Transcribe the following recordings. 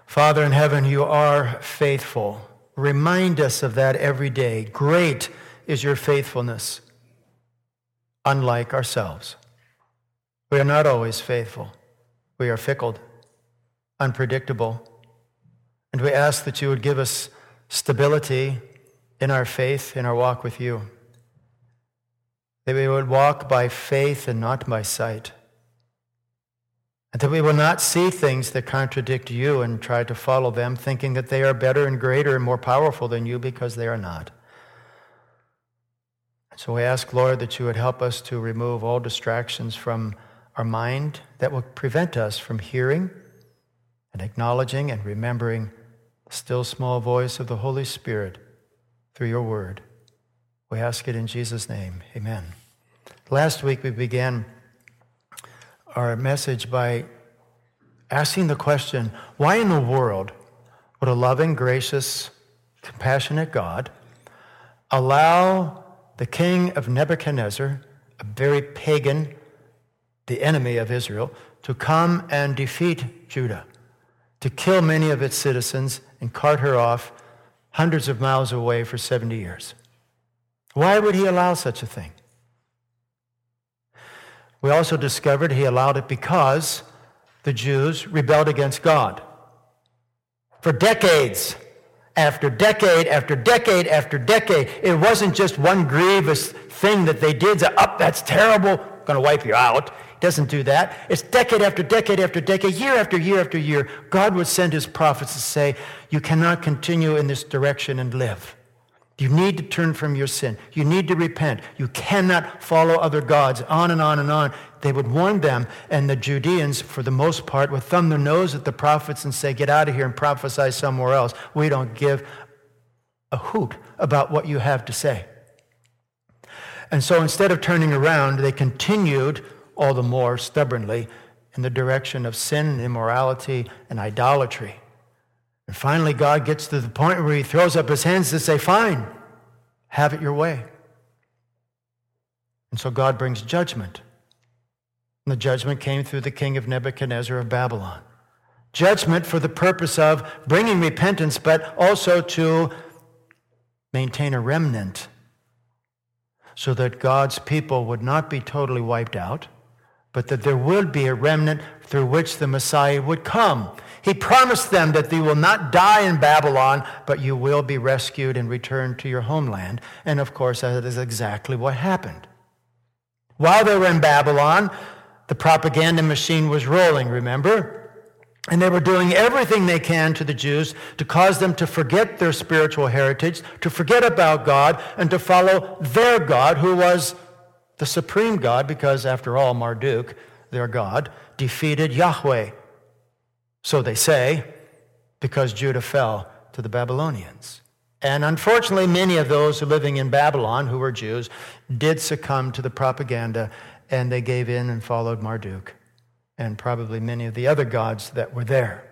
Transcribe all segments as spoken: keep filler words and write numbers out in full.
Father in heaven, you are faithful. Remind us of that every day. Great is your faithfulness, unlike ourselves. We are not always faithful. We are fickle, unpredictable. And we ask that you would give us stability in our faith, in our walk with you. That we would walk by faith and not by sight. And that we will not see things that contradict you and try to follow them, thinking that they are better and greater and more powerful than you, because they are not. So we ask, Lord, that you would help us to remove all distractions from our mind that will prevent us from hearing and acknowledging and remembering the still small voice of the Holy Spirit through your word. We ask it in Jesus' name. Amen. Last week we began our message by asking the question, why in the world would a loving, gracious, compassionate God allow the king of Nebuchadnezzar, a very pagan, the enemy of Israel, to come and defeat Judah, to kill many of its citizens and cart her off hundreds of miles away for seventy years? Why would he allow such a thing? We also discovered he allowed it because the Jews rebelled against God. For decades, after decade, after decade, after decade, it wasn't just one grievous thing that they did, say, oh, that's terrible, going to wipe you out. He doesn't do that. It's decade after decade after decade, year after year after year. God would send his prophets to say, you cannot continue in this direction and live. You need to turn from your sin. You need to repent. You cannot follow other gods, on and on and on. They would warn them, and the Judeans, for the most part, would thumb their nose at the prophets and say, get out of here and prophesy somewhere else. We don't give a hoot about what you have to say. And so instead of turning around, they continued all the more stubbornly in the direction of sin and immorality and idolatry. And finally, God gets to the point where he throws up his hands to say, fine, have it your way. And so God brings judgment. And the judgment came through the king of Nebuchadnezzar of Babylon. Judgment for the purpose of bringing repentance, but also to maintain a remnant so that God's people would not be totally wiped out, but that there would be a remnant through which the Messiah would come. He promised them that they will not die in Babylon, but you will be rescued and returned to your homeland. And of course, that is exactly what happened. While they were in Babylon, the propaganda machine was rolling, remember? And they were doing everything they can to the Jews to cause them to forget their spiritual heritage, to forget about God, and to follow their God, who was the supreme God, because after all, Marduk, their God, defeated Yahweh. So they say, because Judah fell to the Babylonians. And unfortunately, many of those who living in Babylon, who were Jews, did succumb to the propaganda, and they gave in and followed Marduk, and probably many of the other gods that were there.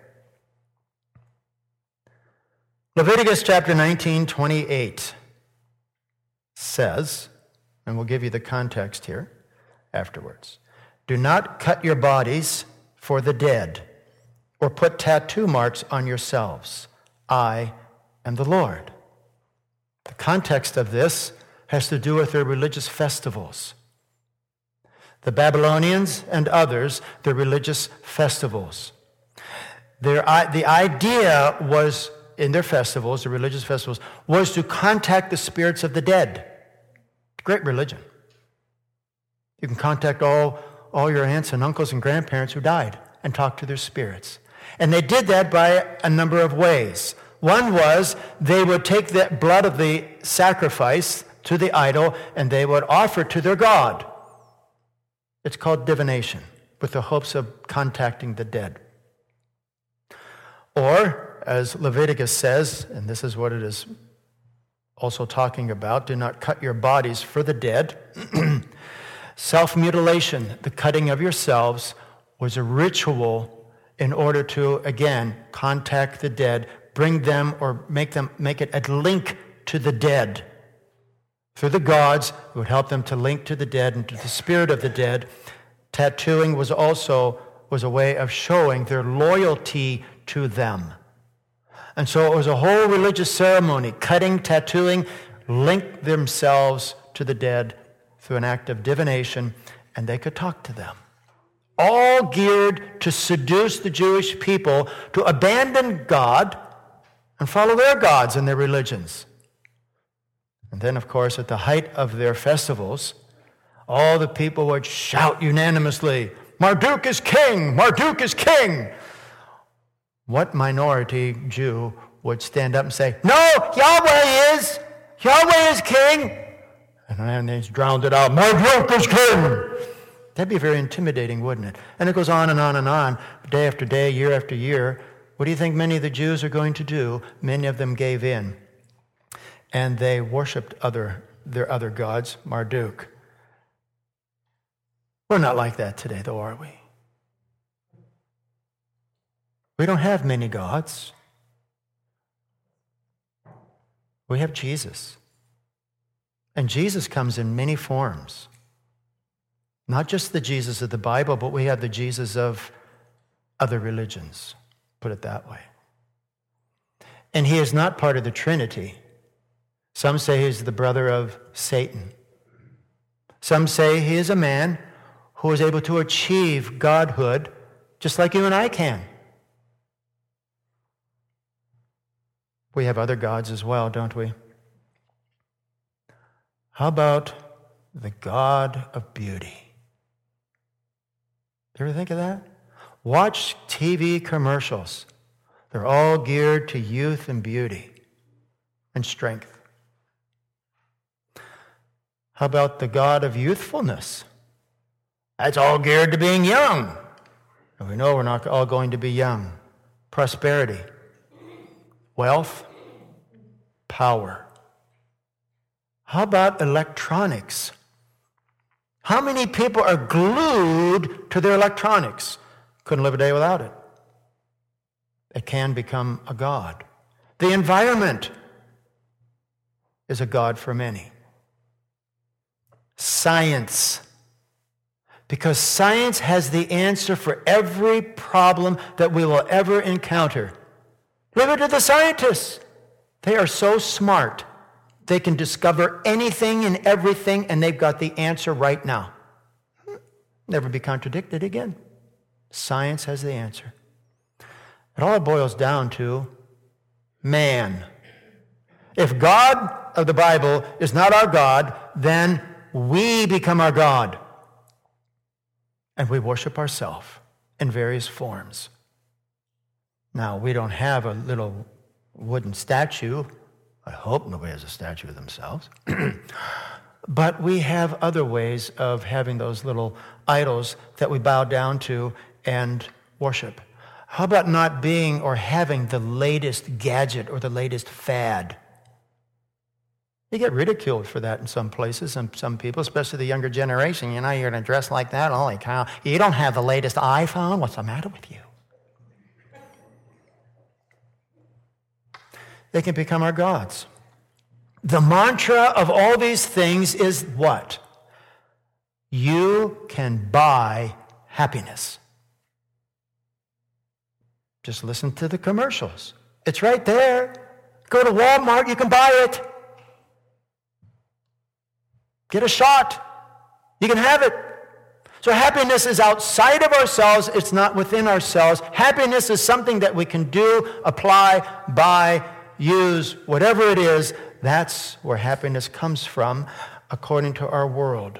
Leviticus chapter nineteen, twenty-eight says, and we'll give you the context here afterwards, do not cut your bodies for the dead, or put tattoo marks on yourselves. I am the Lord. The context of this has to do with their religious festivals. The Babylonians and others, their religious festivals. Their, the idea was, in their festivals, the religious festivals, was to contact the spirits of the dead. Great religion. You can contact all, all your aunts and uncles and grandparents who died and talk to their spirits. And they did that by a number of ways. One was they would take the blood of the sacrifice to the idol and they would offer it to their god. It's called divination, with the hopes of contacting the dead. Or, as Leviticus says, and this is what it is also talking about, do not cut your bodies for the dead. Self-mutilation, the cutting of yourselves, was a ritual in order to, again, contact the dead, bring them or make them make it a link to the dead. Through the gods, it would help them to link to the dead and to the spirit of the dead. Tattooing was also was a way of showing their loyalty to them. And so it was a whole religious ceremony, cutting, tattooing, linked themselves to the dead through an act of divination, and they could talk to them. All geared to seduce the Jewish people to abandon God and follow their gods and their religions. And then, of course, at the height of their festivals, all the people would shout unanimously, "Marduk is king! Marduk is king!" What minority Jew would stand up and say, "No, Yahweh is! Yahweh is king!" And then they drowned it out, "Marduk is king!" That'd be very intimidating, wouldn't it? And it goes on and on and on, day after day, year after year. What do you think many of the Jews are going to do? Many of them gave in, and they worshipped other their other gods, Marduk. We're not like that today, though, are we? We don't have many gods. We have Jesus. And Jesus comes in many forms. Not just the Jesus of the Bible, but we have the Jesus of other religions, put it that way. And he is not part of the Trinity. Some say he's the brother of Satan. Some say he is a man who is able to achieve godhood just like you and I can. We have other gods as well, don't we? How about the God of beauty? You ever think of that? Watch T V commercials. They're all geared to youth and beauty and strength. How about the God of youthfulness? That's all geared to being young. And we know we're not all going to be young. Prosperity, wealth, power. How about electronics? How many people are glued to their electronics? Couldn't live a day without it. It can become a god. The environment is a god for many. Science. Because science has the answer for every problem that we will ever encounter. Leave it to the scientists. They are so smart. They can discover anything and everything, and they've got the answer right now. Never be contradicted again. Science has the answer. It all boils down to man. If God of the Bible is not our God, then we become our God. And we worship ourselves in various forms. Now, we don't have a little wooden statue. I hope nobody has a statue of themselves. But we have other ways of having those little idols that we bow down to and worship. How about not being or having the latest gadget or the latest fad? You get ridiculed for that in some places, and some people, especially the younger generation. You know, you're going to dress like that? Holy cow. You don't have the latest iPhone? What's the matter with you? They can become our gods. The mantra of all these things is what? You can buy happiness. Just listen to the commercials. It's right there. Go to Walmart, you can buy it. Get a shot. You can have it. So happiness is outside of ourselves. It's not within ourselves. Happiness is something that we can do, apply, buy, use, whatever it is. That's where happiness comes from, according to our world.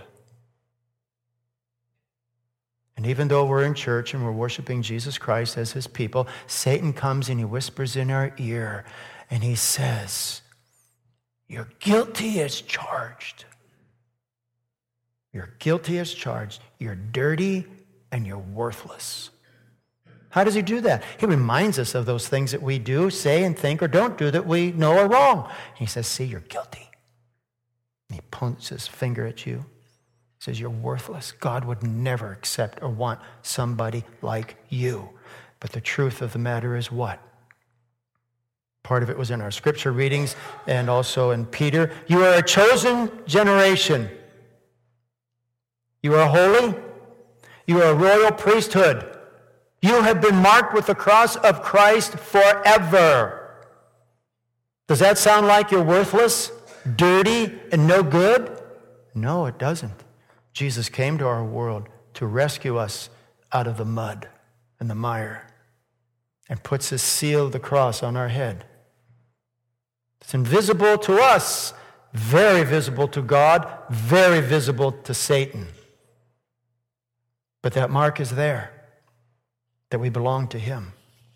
And even though we're in church and we're worshiping Jesus Christ as his people, Satan comes and he whispers in our ear and he says, "You're guilty as charged. You're guilty as charged. You're dirty and you're worthless." How does he do that? He reminds us of those things that we do, say, and think, or don't do that we know are wrong. He says, "See, you're guilty." And he points his finger at you. He says, "You're worthless. God would never accept or want somebody like you." But the truth of the matter is what? Part of it was in our scripture readings and also in Peter. You are a chosen generation. You are holy. You are a royal priesthood. You have been marked with the cross of Christ forever. Does that sound like you're worthless, dirty, and no good? No, it doesn't. Jesus came to our world to rescue us out of the mud and the mire and puts his seal of the cross on our head. It's invisible to us, very visible to God, very visible to Satan. But that mark is there, that we belong to him.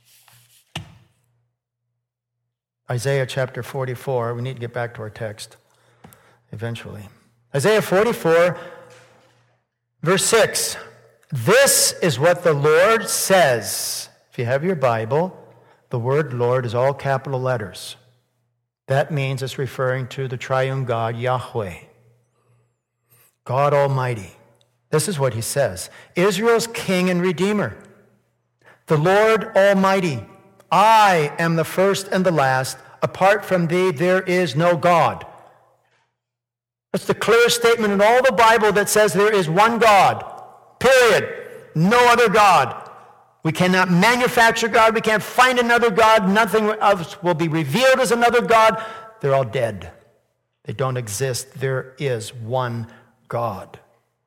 Isaiah chapter forty-four, we need to get back to our text eventually. Isaiah forty-four, verse six. This is what the Lord says. If you have your Bible, the word Lord is all capital letters. That means it's referring to the triune God, Yahweh, God Almighty. This is what he says. Israel's King and Redeemer, the Lord Almighty. I am the first and the last. Apart from thee, there is no God. That's the clear statement in all the Bible that says there is one God. Period. No other God. We cannot manufacture God. We can't find another God. Nothing else will be revealed as another God. They're all dead. They don't exist. There is one God.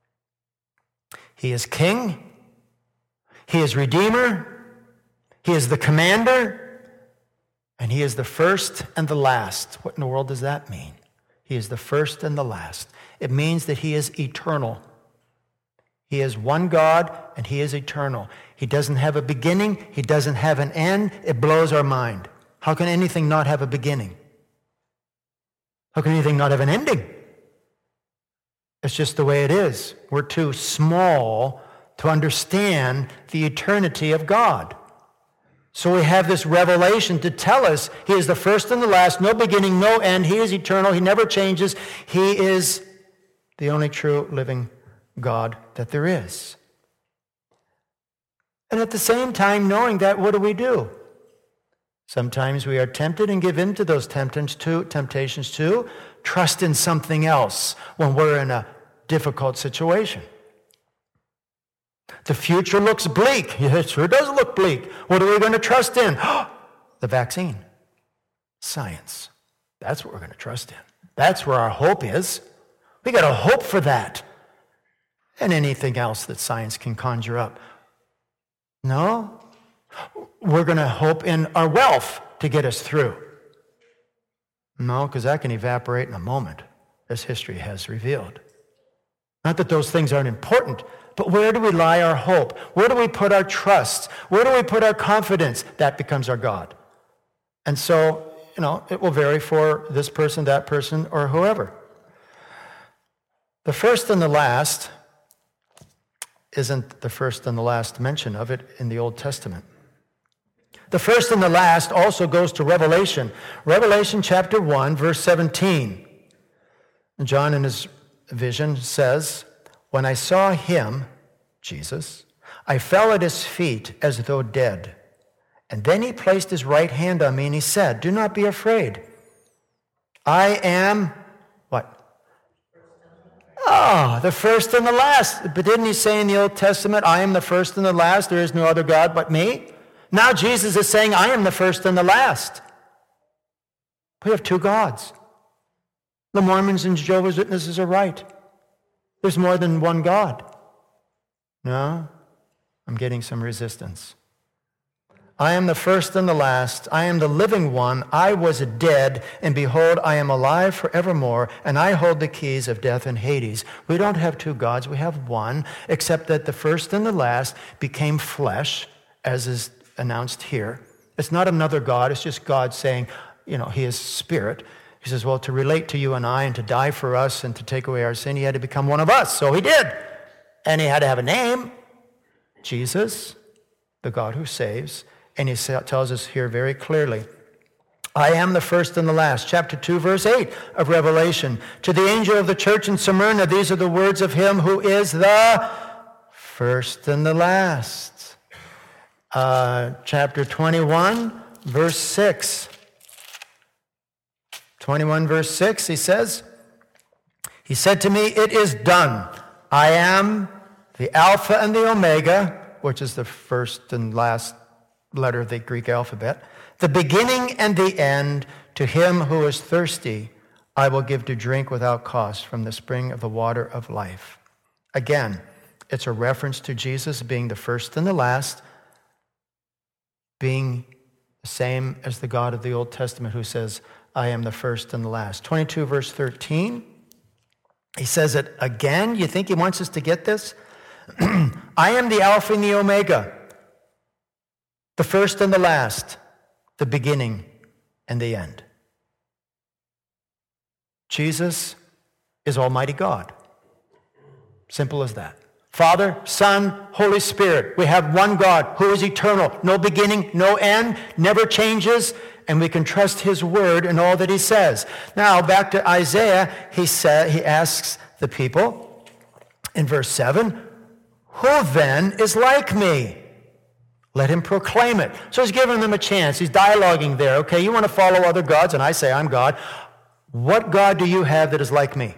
He is King. He is Redeemer. He is the commander. And he is the first and the last. What in the world does that mean? He is the first and the last. It means that he is eternal. He is one God, and he is eternal. He doesn't have a beginning. He doesn't have an end. It blows our mind. How can anything not have a beginning? How can anything not have an ending? It's just the way it is. We're too small to understand the eternity of God. So we have this revelation to tell us he is the first and the last, no beginning, no end. He is eternal. He never changes. He is the only true living God that there is. And at the same time, knowing that, what do we do? Sometimes we are tempted and give in to those temptations to, temptations to trust in something else when we're in a difficult situation. The future looks bleak. It sure does look bleak. What are we going to trust in? The vaccine. Science. That's what we're going to trust in. That's where our hope is. We got to hope for that. And anything else that science can conjure up. No. We're going to hope in our wealth to get us through. No, because that can evaporate in a moment, as history has revealed. Not that those things aren't important, but where do we lie our hope? Where do we put our trust? Where do we put our confidence? That becomes our God. And so, you know, it will vary for this person, that person, or whoever. The first and the last isn't the first and the last mention of it in the Old Testament. The first and the last also goes to Revelation. Revelation chapter one, verse seventeen. John in his vision says, when I saw him, Jesus, I fell at his feet as though dead. And then he placed his right hand on me and he said, do not be afraid. I am, what? Oh, the first and the last. But didn't he say in the Old Testament, I am the first and the last, there is no other God but me? Now Jesus is saying, I am the first and the last. We have two gods. The Mormons and Jehovah's Witnesses are right. There's more than one God. No, I'm getting some resistance. I am the first and the last. I am the living one. I was dead, and behold, I am alive forevermore, and I hold the keys of death and Hades. We don't have two gods. We have one, except that the first and the last became flesh, as is announced here. It's not another God. It's just God saying, you know, he is spirit. He says, well, to relate to you and I and to die for us and to take away our sin, he had to become one of us. So he did. And he had to have a name. Jesus, the God who saves. And he tells us here very clearly, I am the first and the last. Chapter two, verse eight of Revelation. To the angel of the church in Smyrna, these are the words of him who is the first and the last. Uh, chapter twenty-one, verse six. twenty-one, verse six, he says, he said to me, it is done. I am the Alpha and the Omega, which is the first and last letter of the Greek alphabet, the beginning and the end. to him who is thirsty, I will give to drink without cost from the spring of the water of life. Again, it's a reference to Jesus being the first and the last, being the same as the God of the Old Testament who says, I am the first and the last. twenty-two verse thirteen, he says it again. You think he wants us to get this? I am the Alpha and the Omega, the first and the last, the beginning and the end. Jesus is Almighty God. Simple as that. Father, Son, Holy Spirit. We have one God who is eternal, no beginning, no end, never changes, and we can trust his word in all that he says. Now, back to Isaiah, he said, he asks the people in verse seven, who then is like me? Let him proclaim it. So he's giving them a chance. He's dialoguing there. Okay, you want to follow other gods, and I say I'm God. What God do you have that is like me?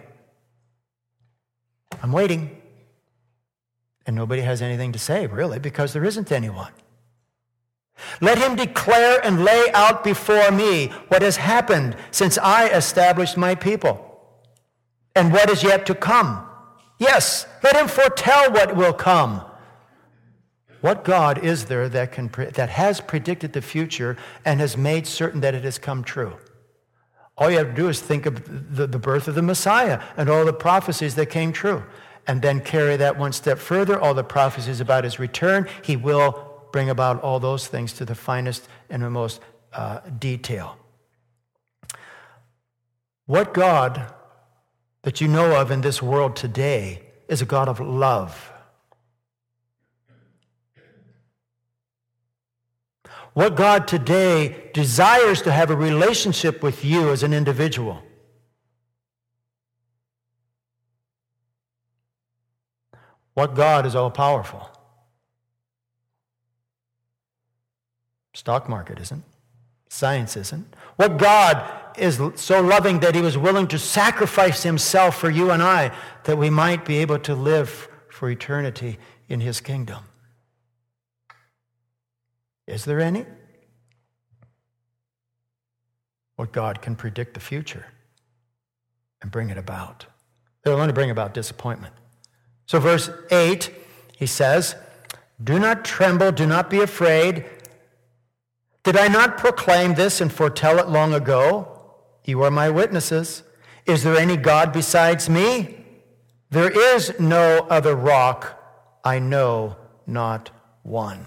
I'm waiting. And nobody has anything to say, really, because there isn't anyone. Let him declare and lay out before me what has happened since I established my people, and what is yet to come. Yes, let him foretell what will come. What God is there that can that has predicted the future and has made certain that it has come true? All you have to do is think of the, the birth of the Messiah and all the prophecies that came true, and then carry that one step further, all the prophecies about his return. He will bring about all those things to the finest and the most uh, detail. What God that you know of in this world today is a God of love. What God today desires to have a relationship with you as an individual. What God is all-powerful? Stock market isn't. Science isn't. What God is so loving that he was willing to sacrifice himself for you and I, that we might be able to live for eternity in his kingdom. Is there any? What God can predict the future and bring it about. It'll only bring about disappointment. So verse eight, he says, do not tremble, do not be afraid. Did I not proclaim this and foretell it long ago? You are my witnesses. Is there any God besides me? There is no other rock. I know not one.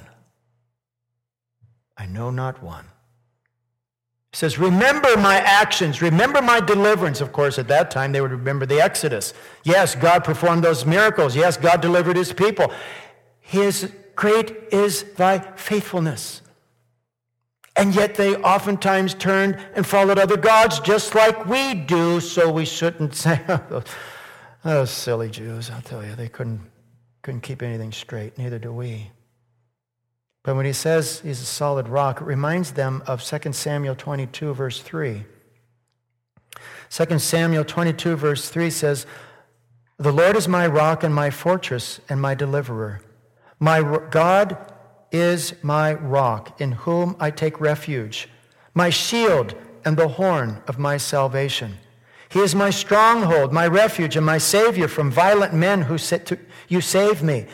I know not one. He says, remember my actions, remember my deliverance. Of course, at that time, they would remember the Exodus. Yes, God performed those miracles. Yes, God delivered his people. His great is thy faithfulness. And yet they oftentimes turned and followed other gods just like we do, so we shouldn't say, oh, those silly Jews, I'll tell you, they couldn't, couldn't keep anything straight, neither do we. But when he says he's a solid rock, it reminds them of Second Samuel twenty-two, verse three. Second Samuel twenty-two, verse three says, the Lord is my rock and my fortress and my deliverer. My God is my rock, in whom I take refuge, my shield and the horn of my salvation. He is my stronghold, my refuge, and my savior from violent men who said to, you save me.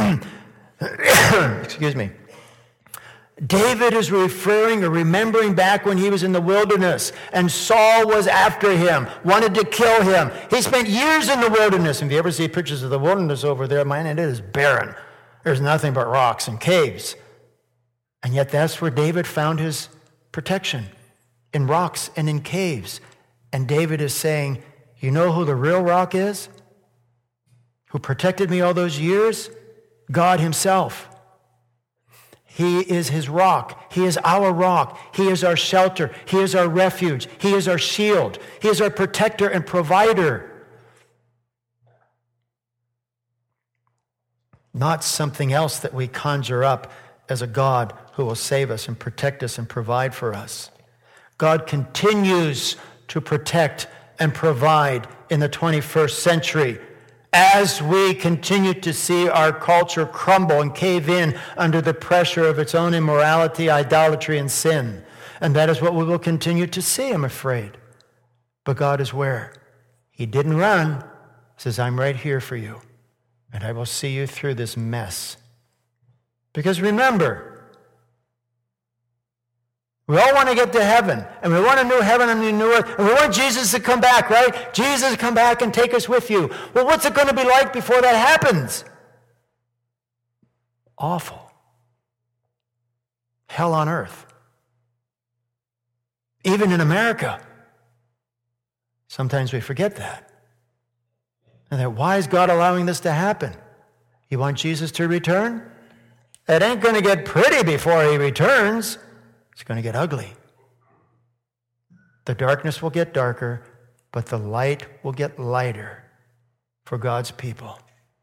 Excuse me. David is referring or remembering back when he was in the wilderness and Saul was after him, wanted to kill him. He spent years in the wilderness. If you ever see pictures of the wilderness over there, man, it is barren. There's nothing but rocks and caves. And yet that's where David found his protection, in rocks and in caves. And David is saying, you know who the real rock is? Who protected me all those years? God himself. He is his rock. He is our rock. He is our shelter. He is our refuge. He is our shield. He is our protector and provider. Not something else that we conjure up as a God who will save us and protect us and provide for us. God continues to protect and provide in the twenty-first century as we continue to see our culture crumble and cave in under the pressure of its own immorality, idolatry, and sin. And that is what we will continue to see, I'm afraid. But God is where? He didn't run. He says, I'm right here for you. And I will see you through this mess. Because remember, we all want to get to heaven. And we want a new heaven and a new earth. And we want Jesus to come back, right? Jesus, come back and take us with you. Well, what's it going to be like before that happens? Awful. Hell on earth. Even in America. Sometimes we forget that. And that why is God allowing this to happen? You want Jesus to return? It ain't going to get pretty before he returns. It's going to get ugly. The darkness will get darker, but the light will get lighter for God's people.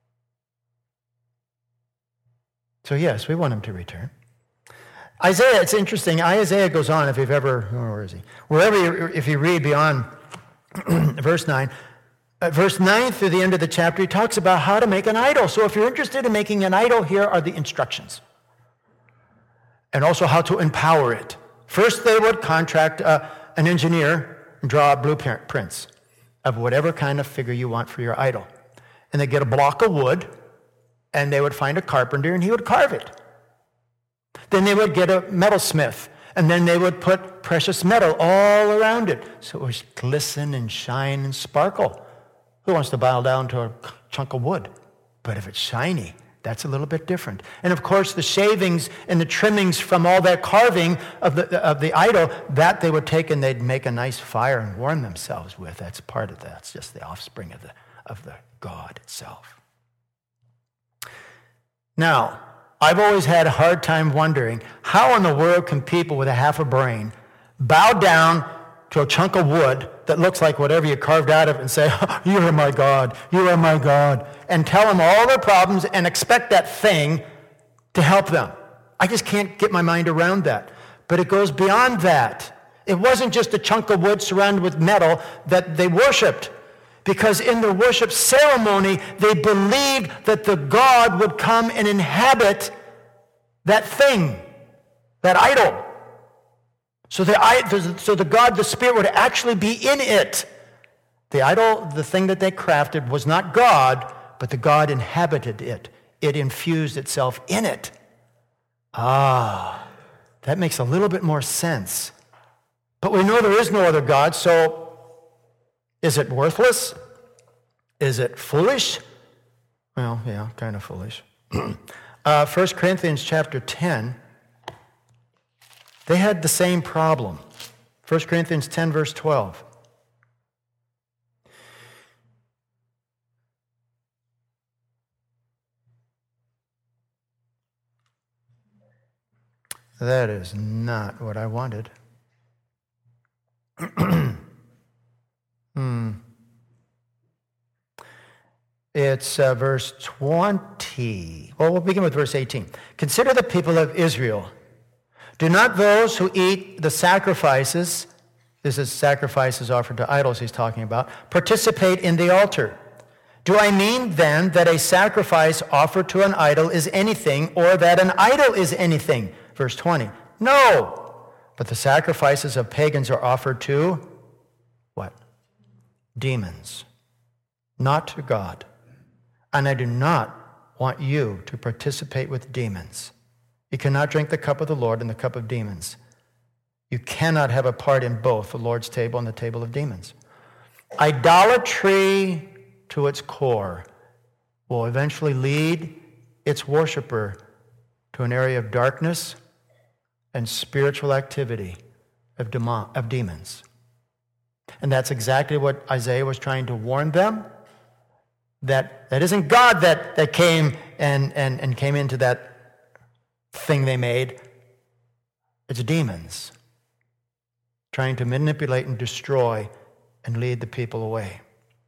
So yes, we want him to return. Isaiah, it's interesting. Isaiah goes on, if you've ever, where is he? Wherever you, if you read beyond verse nine, uh, verse nine through the end of the chapter, he talks about how to make an idol. So if you're interested in making an idol, here are the instructions. And also how to empower it. First, they would contract uh, an engineer and draw blueprints of whatever kind of figure you want for your idol. And they get a block of wood, and they would find a carpenter, and he would carve it. Then they would get a metalsmith, and then they would put precious metal all around it, so it would glisten and shine and sparkle. Who wants to bow down to a chunk of wood? But if it's shiny, that's a little bit different. And of course, the shavings and the trimmings from all that carving of the of the idol, that they would take and they'd make a nice fire and warm themselves with. That's part of that. It's just the offspring of the of the God itself. Now, I've always had a hard time wondering, how in the world can people with a half a brain bow down to a chunk of wood that looks like whatever you carved out of it and say, oh, you are my God, you are my God, and tell them all their problems and expect that thing to help them? I just can't get my mind around that. But it goes beyond that. It wasn't just a chunk of wood surrounded with metal that they worshipped. Because in their worship ceremony, they believed that the God would come and inhabit that thing, that idol. So the, so the God, the Spirit, would actually be in it. The idol, the thing that they crafted, was not God, but the God inhabited it. It infused itself in it. Ah, that makes a little bit more sense. But we know there is no other God, so is it worthless? Is it foolish? Well, yeah, kind of foolish. uh, First Corinthians chapter ten, they had the same problem. First Corinthians ten, verse twelve. That is not what I wanted. hmm. It's uh, verse twenty. Well, we'll begin with verse eighteen. Consider the people of Israel. Do not those who eat the sacrifices, this is sacrifices offered to idols he's talking about, participate in the altar? Do I mean then that a sacrifice offered to an idol is anything, or that an idol is anything? Verse twenty. No, but the sacrifices of pagans are offered to what? Demons, not to God. And I do not want you to participate with demons. You cannot drink the cup of the Lord and the cup of demons. You cannot have a part in both, the Lord's table and the table of demons. Idolatry to its core will eventually lead its worshiper to an area of darkness and spiritual activity of, demon, of demons. And that's exactly what Isaiah was trying to warn them. That that isn't God that, that came and, and, and came into that thing they made. It's demons trying to manipulate and destroy and lead the people away.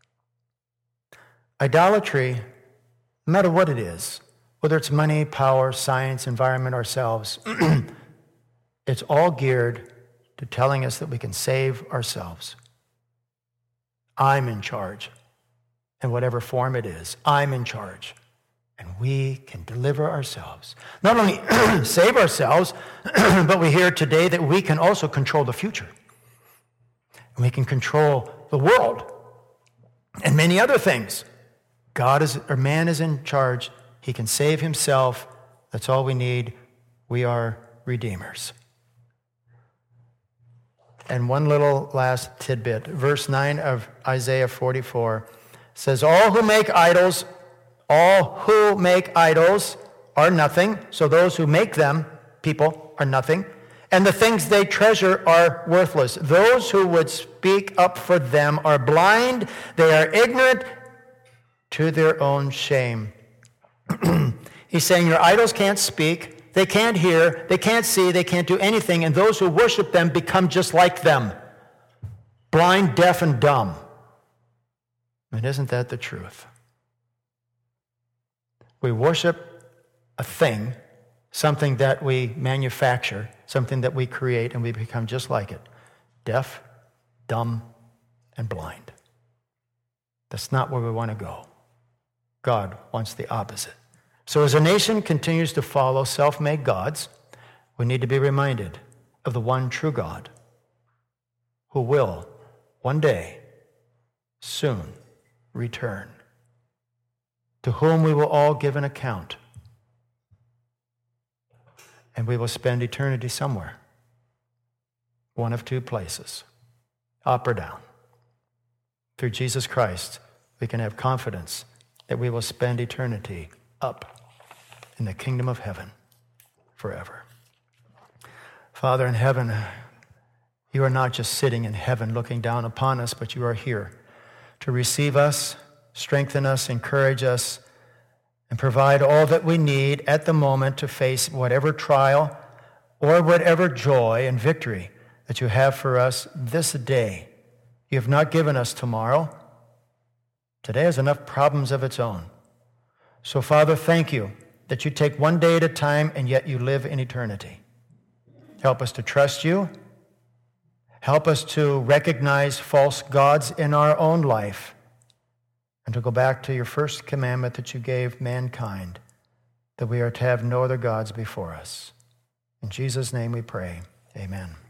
Idolatry, no matter what it is, whether it's money, power, science, environment, ourselves, it's all geared to telling us that we can save ourselves. I'm in charge. In whatever form it is, I'm in charge. And we can deliver ourselves. Not only save ourselves, but we hear today that we can also control the future. And we can control the world and many other things. God is, or man is in charge. He can save himself. That's all we need. We are redeemers. And one little last tidbit. Verse nine of Isaiah forty-four says, all who make idols, all who make idols are nothing. So those who make them, people, are nothing. And the things they treasure are worthless. Those who would speak up for them are blind. They are ignorant to their own shame. He's saying your idols can't speak. They can't hear. They can't see. They can't do anything. And those who worship them become just like them. Blind, deaf, and dumb. And isn't that the truth? We worship a thing, something that we manufacture, something that we create, and we become just like it. Deaf, dumb, and blind. That's not where we want to go. God wants the opposite. So as a nation continues to follow self-made gods, we need to be reminded of the one true God who will one day soon return, to whom we will all give an account. And we will spend eternity somewhere, one of two places, up or down. Through Jesus Christ, we can have confidence that we will spend eternity up in the kingdom of heaven forever. Father in heaven, you are not just sitting in heaven looking down upon us, but you are here to receive us, strengthen us, encourage us, and provide all that we need at the moment to face whatever trial or whatever joy and victory that you have for us this day. You have not given us tomorrow. Today has enough problems of its own. So, Father, thank you that you take one day at a time and yet you live in eternity. Help us to trust you. Help us to recognize false gods in our own life and to go back to your first commandment that you gave mankind, that we are to have no other gods before us. In Jesus' name we pray. Amen.